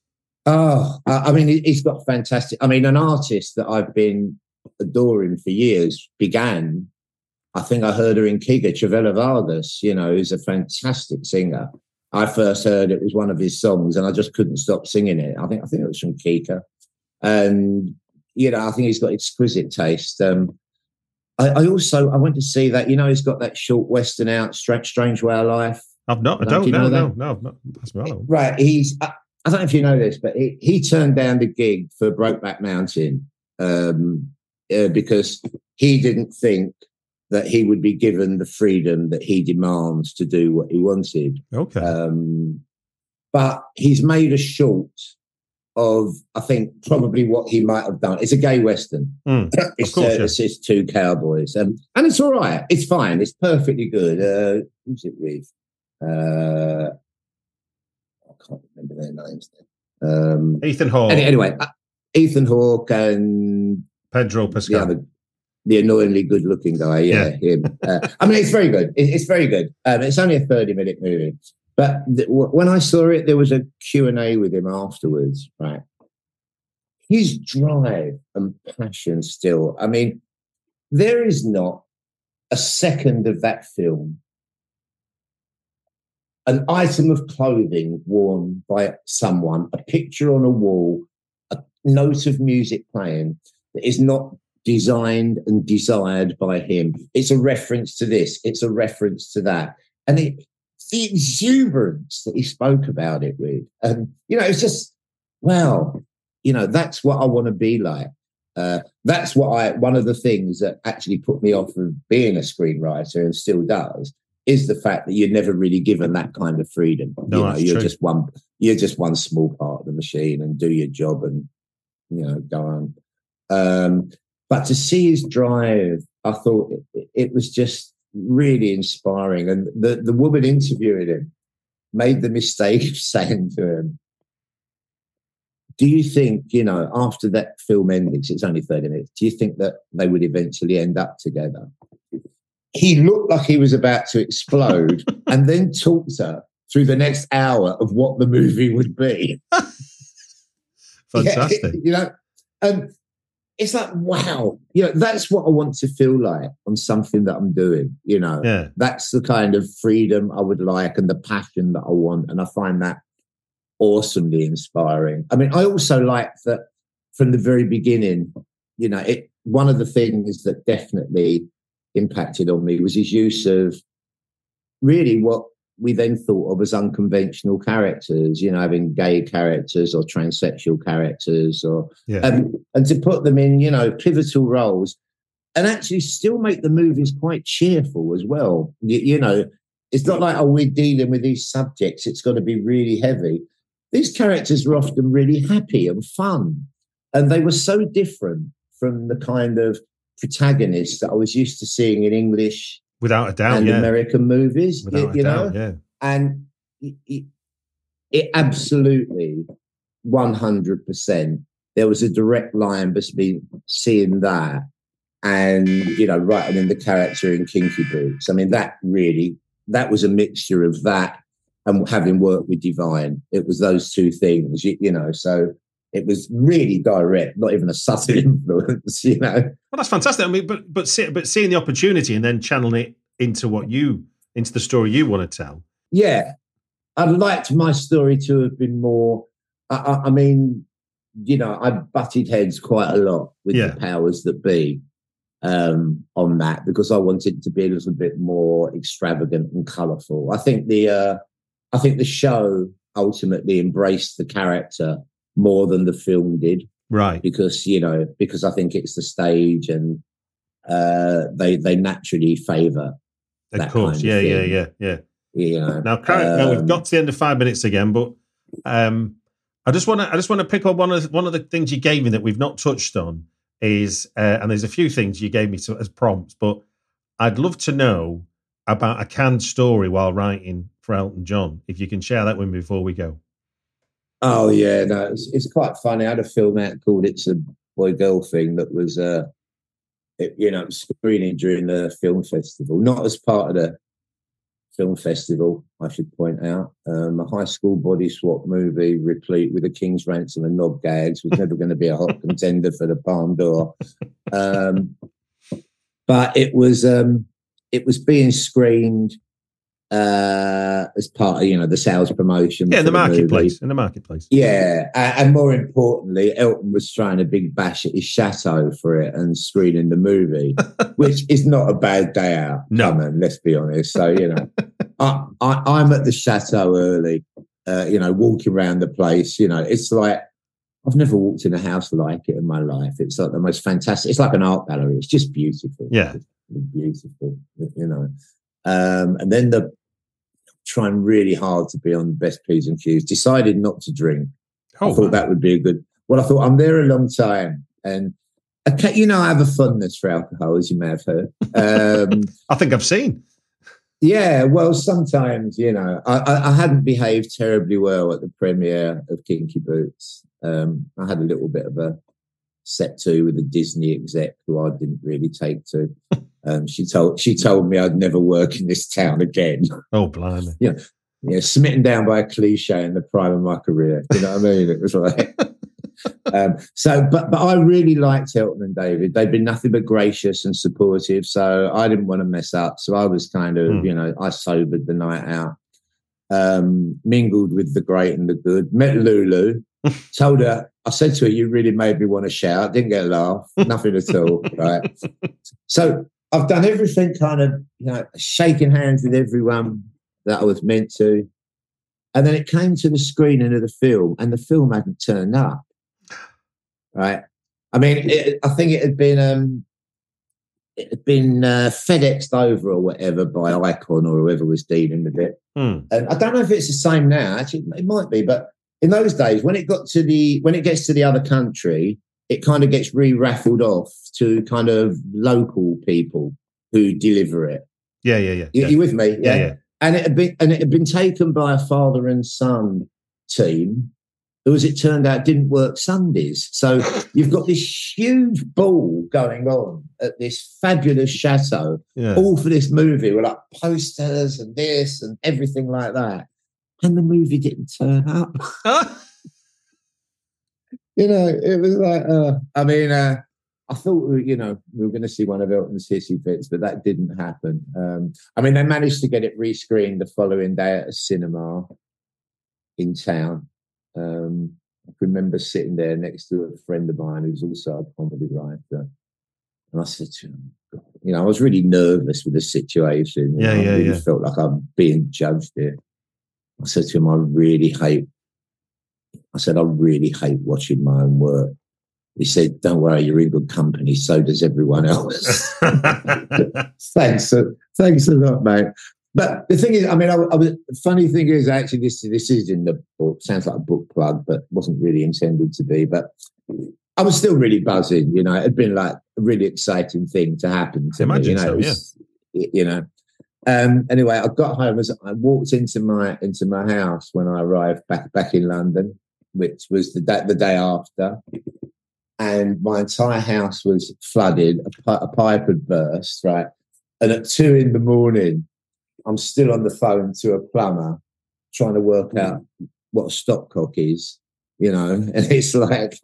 Speaker 5: Oh, I mean, he's got fantastic. I mean, an artist that I've been adoring for years began. I think I heard her in Kika, Travella Vargas, you know, who's a fantastic singer. I first heard it was one of his songs and I just couldn't stop singing it. I think I think it was from Kika. And, you know, I think he's got exquisite taste. Um, I, I also, I went to see that, you know, he's got that short Western out, Strange, Strange Way of Life.
Speaker 3: I've not, I
Speaker 5: don't,
Speaker 3: don't,
Speaker 5: do you
Speaker 3: no,
Speaker 5: know
Speaker 3: no, no, I've not. That's my other one.
Speaker 5: Right, he's, I, I don't know if you know this, but he, he turned down the gig for Brokeback Mountain um, uh, because he didn't think that he would be given the freedom that he demands to do what he wanted.
Speaker 3: Okay.
Speaker 5: Um, but he's made a short of, I think, probably what he might have done. It's a gay Western.
Speaker 3: Mm,
Speaker 5: it's,
Speaker 3: of course,
Speaker 5: uh,
Speaker 3: yeah.
Speaker 5: it's, it's two cowboys. Um, and it's all right. It's fine. It's perfectly good. Uh, who's it with? Uh, I can't remember their names. Um,
Speaker 3: Ethan Hawke.
Speaker 5: Any, anyway, uh, Ethan Hawke and
Speaker 3: Pedro Pascal.
Speaker 5: The, other, the annoyingly good-looking guy. Yeah, yeah. him. Uh, I mean, it's very good. It, it's very good. Um, it's only a thirty-minute movie. But th- when I saw it, there was a Q and A with him afterwards, right? His drive and passion still. I mean, there is not a second of that film, an item of clothing worn by someone, a picture on a wall, a note of music playing that is not designed and desired by him. It's a reference to this. It's a reference to that. And it, the exuberance that he spoke about it with, and, you know, it's just, wow. You know, that's what I want to be like. Uh, that's what I, one of the things that actually put me off of being a screenwriter and still does is the fact that you're never really given that kind of freedom.
Speaker 3: No,
Speaker 5: you know,
Speaker 3: that's
Speaker 5: you're
Speaker 3: true.
Speaker 5: just one, you're just one small part of the machine and do your job and, you know, go on. Um, but to see his drive, I thought it, it was just really inspiring. And the, the woman interviewing him made the mistake of saying to him, do you think, you know, after that film ended, because it's only thirty minutes, do you think that they would eventually end up together? He looked like he was about to explode and then talked her through the next hour of what the movie would be.
Speaker 3: Fantastic.
Speaker 5: Yeah, you know, and it's like, wow, you know, that's what I want to feel like on something that I'm doing, you know.
Speaker 3: Yeah.
Speaker 5: That's the kind of freedom I would like and the passion that I want. And I find that awesomely inspiring. I mean, I also like that from the very beginning, you know, it one of the things that definitely impacted on me was his use of really what we then thought of as unconventional characters, you know, having gay characters or transsexual characters, or
Speaker 3: Yeah.
Speaker 5: um, and to put them in, you know, pivotal roles and actually still make the movies quite cheerful as well. You, you know, it's not like, oh, we're dealing with these subjects, it's got to be really heavy. These characters were often really happy and fun, and they were so different from the kind of protagonists that I was used to seeing in English
Speaker 3: Without a doubt,
Speaker 5: and
Speaker 3: yeah.
Speaker 5: American movies,
Speaker 3: Without
Speaker 5: you,
Speaker 3: a
Speaker 5: you
Speaker 3: doubt,
Speaker 5: know?
Speaker 3: yeah.
Speaker 5: And it, it absolutely one hundred percent, there was a direct line between seeing that and, you know, writing in the character in Kinky Boots. I mean, that really, that was a mixture of that and having worked with Divine. It was those two things, you, you know, so it was really direct, not even a subtle influence, you know.
Speaker 3: Well, that's fantastic. I mean, but but see, but seeing the opportunity and then channeling it into what you, into the story you want to tell.
Speaker 5: Yeah. I'd liked my story to have been more, I, I, I mean, you know, I butted heads quite a lot with
Speaker 3: Yeah.
Speaker 5: the powers that be um, on that, because I wanted it to be a little bit more extravagant and colourful. I think the, uh, I think the show ultimately embraced the character more than the film did,
Speaker 3: Right.
Speaker 5: because, you know, because I think it's the stage and uh, they they naturally favour
Speaker 3: Of
Speaker 5: that
Speaker 3: course.
Speaker 5: kind
Speaker 3: Yeah,
Speaker 5: of
Speaker 3: yeah,
Speaker 5: thing.
Speaker 3: yeah, yeah.
Speaker 5: You know,
Speaker 3: Now, Karen, now we've
Speaker 5: um,
Speaker 3: got to the end of five minutes again, but um, I just want to I just want to pick up one of the, one of the things you gave me that we've not touched on is, uh, and there's a few things you gave me to, as prompts, but I'd love to know about a canned story while writing for Elton John. If you can share that with me before we go.
Speaker 5: Oh yeah, no, it's, it's quite funny. I had a film out called "It's a Boy Girl Thing" that was, uh, it, you know, screening during the film festival, not as part of the film festival, I should point out. Um, a high school body swap movie replete with a King's Ransom and knob gags was never going to be a hot contender for the Palme d'Or. Um, but it was um, it was being screened uh, as part of, you know, the sales promotion.
Speaker 3: Yeah, in the
Speaker 5: for movie.
Speaker 3: marketplace. In the marketplace.
Speaker 5: Yeah, and, and more importantly, Elton was throwing a big bash at his chateau for it and screening the movie, which is not a bad day out.
Speaker 3: No.
Speaker 5: Come on, let's be honest. So, you know, I, I, I'm at the chateau early, uh, you know, walking around the place. You know, it's like, I've never walked in a house like it in my life. It's like the most fantastic. It's like an art gallery. It's just beautiful.
Speaker 3: Yeah.
Speaker 5: It's beautiful, you know. Um, and then the trying really hard to be on the best P's and Q's, decided not to drink.
Speaker 3: Oh,
Speaker 5: I thought
Speaker 3: wow.
Speaker 5: that would be a good, well, I thought I'm there a long time. And, I can't, you know, I have a fondness for alcohol, as you may have heard. Um,
Speaker 3: I think I've seen.
Speaker 5: Yeah, well, sometimes, you know, I, I, I hadn't behaved terribly well at the premiere of Kinky Boots. Um, I had a little bit of a set to with a Disney exec who I didn't really take to. Um, she told she told me I'd never work in this town again.
Speaker 3: Oh, blimey.
Speaker 5: Yeah, yeah, smitten down by a cliche in the prime of my career. You know what I mean? It was like... um, so, but but I really liked Elton and David. They'd been nothing but gracious and supportive. So I didn't want to mess up. So I was kind of, mm. you know, I sobered the night out, um, mingled with the great and the good. Met Lulu, told her. I said to her, "You really made me want to shout." Didn't get a laugh, nothing at all. Right. So I've done everything, kind of, you know, shaking hands with everyone that I was meant to, and then it came to the screening of the film, and the film hadn't turned up. Right, I mean, it, I think it had been um, it had been uh, FedExed over or whatever by Icon or whoever was dealing with it. Mm. And I don't know if it's the same now. Actually, it might be, but in those days, when it got to the when it gets to the other country, it kind of gets re-raffled off to kind of local people who deliver it.
Speaker 3: Yeah, yeah, yeah.
Speaker 5: You,
Speaker 3: yeah.
Speaker 5: you with me?
Speaker 3: Yeah. yeah, yeah.
Speaker 5: And it had been and it had been taken by a father and son team, who, as it turned out, didn't work Sundays. So you've got this huge ball going on at this fabulous chateau, yeah. all for this movie with like posters and this and everything like that. And the movie didn't turn up. You know, it was like, uh, I mean, uh, I thought, you know, we were going to see one of Elton's hissy fits, but that didn't happen. Um, I mean, they managed to get it rescreened the following day at a cinema in town. Um, I remember sitting there next to a friend of mine who's also a comedy writer. And I said to him, God, you know, I was really nervous with the situation.
Speaker 3: Yeah,
Speaker 5: know,
Speaker 3: yeah,
Speaker 5: I really
Speaker 3: yeah.
Speaker 5: felt like I'm being judged here. I said to him, I really hate, I said, I really hate watching my own work. He said, don't worry, you're in good company. So does everyone else. Thanks. Thanks a lot, mate. But the thing is, I mean, I, I was, the funny thing is, actually, this this is in the book. Sounds like a book plug, but wasn't really intended to be. But I was still really buzzing. You know, it had been like a really exciting thing to happen to
Speaker 3: Imagine
Speaker 5: me. You know,
Speaker 3: so,
Speaker 5: was, yeah. You know. Um, anyway, I got home as I walked into my into my house when I arrived back back in London, which was the day, the day after, and my entire house was flooded. A, a pipe had burst, right, and at two in the morning, I'm still on the phone to a plumber trying to work out what a stopcock is, you know, and it's like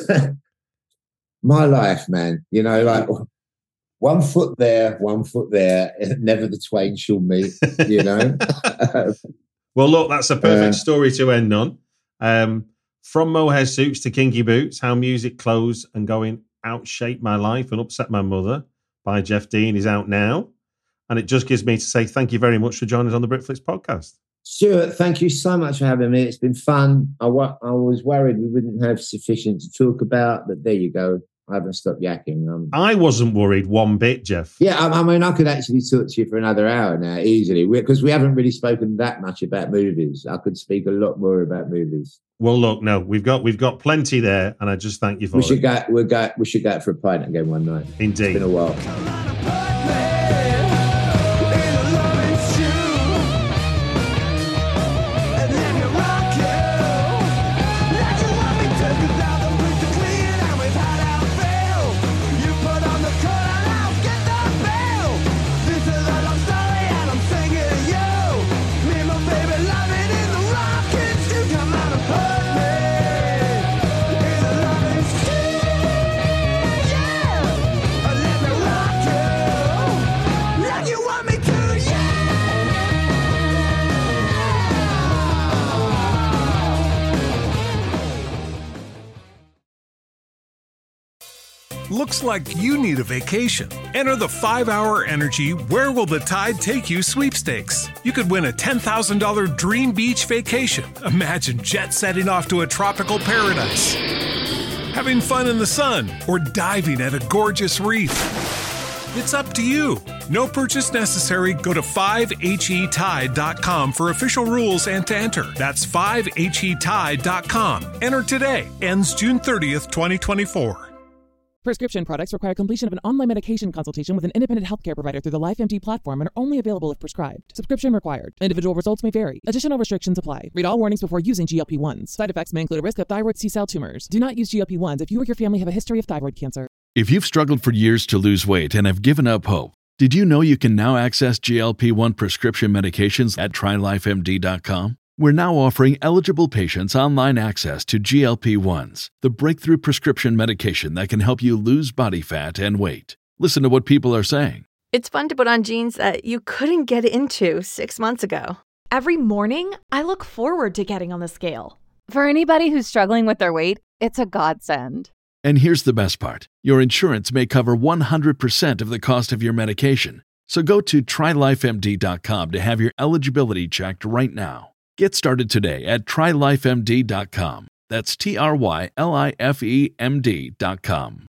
Speaker 5: my life, man, you know, like one foot there, one foot there, never the twain shall meet, you know.
Speaker 3: Well, look, that's a perfect
Speaker 5: uh,
Speaker 3: story to end on. Um, from mohair suits to kinky boots, how music, clothes and going out shaped my life and upset my mother by Jeff Dean is out now. And it just gives me to say thank you very much for joining us on the Britflicks podcast.
Speaker 5: Stuart, thank you so much for having me. It's been fun. I, wa- I was worried we wouldn't have sufficient to talk about, but there you go. I haven't stopped yakking. Um,
Speaker 3: I wasn't worried one bit, Jeff.
Speaker 5: Yeah, I, I mean, I could actually talk to you for another hour now, easily, because we, we haven't really spoken that much about movies. I could speak a lot more about movies.
Speaker 3: Well, look, no, we've got we've got plenty there, and I just thank you for
Speaker 5: we
Speaker 3: it.
Speaker 5: Should go, we'll go, we should go out for a pint again one night.
Speaker 3: Indeed.
Speaker 5: It's been a while.
Speaker 7: Looks like you need a vacation. Enter the five hour Energy Where Will the Tide Take You sweepstakes. You could win a ten thousand dollars dream beach vacation. Imagine jet setting off to a tropical paradise, having fun in the sun, or diving at a gorgeous reef. It's up to you. No purchase necessary. Go to five H E tide dot com for official rules and to enter. That's five H E tide dot com. Enter today. Ends June thirtieth, twenty twenty-four.
Speaker 8: Prescription products require completion of an online medication consultation with an independent healthcare provider through the LifeMD platform and are only available if prescribed. Subscription required. Individual results may vary. Additional restrictions apply. Read all warnings before using G L P ones. Side effects may include a risk of thyroid C-cell tumors. Do not use G L P ones if you or your family have a history of thyroid cancer.
Speaker 9: If you've struggled for years to lose weight and have given up hope, did you know you can now access G L P one prescription medications at try life M D dot com? We're now offering eligible patients online access to G L P ones, the breakthrough prescription medication that can help you lose body fat and weight. Listen to what people are saying.
Speaker 10: It's fun to put on jeans that you couldn't get into six months ago.
Speaker 11: Every morning, I look forward to getting on the scale.
Speaker 12: For anybody who's struggling with their weight, it's a godsend.
Speaker 9: And here's the best part. Your insurance may cover one hundred percent of the cost of your medication. So go to try life M D dot com to have your eligibility checked right now. Get started today at try life M D dot com. That's T R Y L I F E M D dot com.